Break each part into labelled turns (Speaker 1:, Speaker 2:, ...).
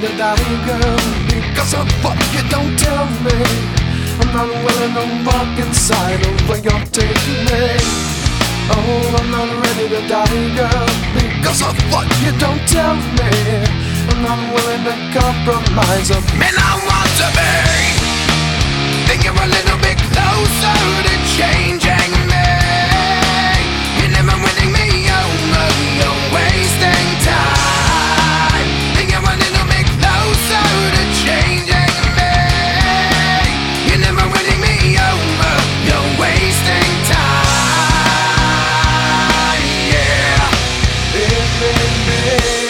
Speaker 1: to die, girl, because of what you don't tell me. I'm not willing to walk inside of where you're taking me. Oh, I'm not ready to die, girl, because of what you don't tell me. I'm not willing to compromise a man I want to be. Think you're a little bit closer to changing me. You're never winning me over, you're wasting time. Think you're a little bit closer to changing me. You're never winning me over, you're wasting time. Yeah, baby.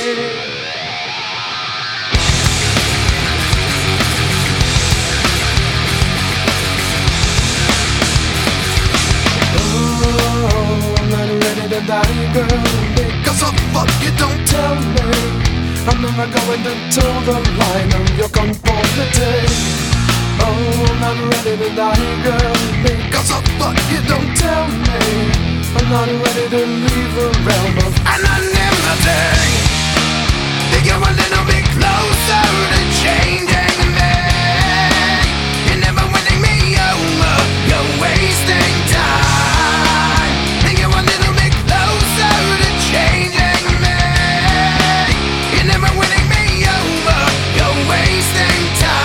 Speaker 1: Die, girl, because of what you don't tell me. I'm never going to toe the line of your conformity. Oh, I'm not ready to die, girl, because of what you don't tell me. I'm not ready to leave the realm of anonymity. Think you're a little bit closer to changing me. You're never winning me over, you're wasting time. Think you're a little bit closer to changing me. You're never winning me over, you're wasting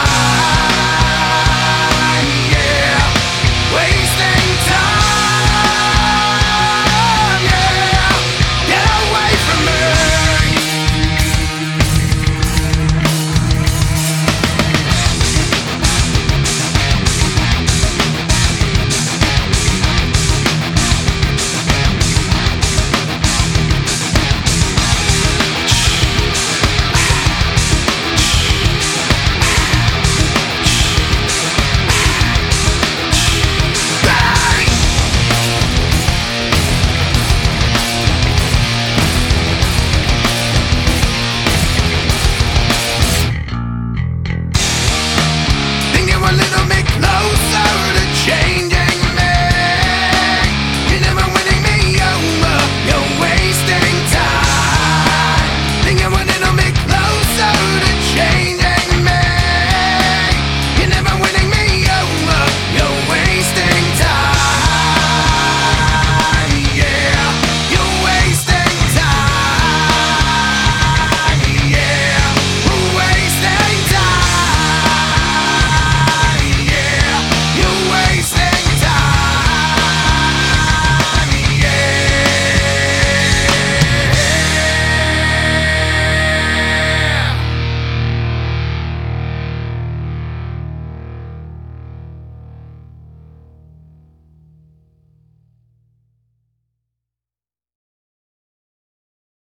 Speaker 1: time. Yeah, wasting time. Yeah, get away from me. Think you're a little bit closer to change.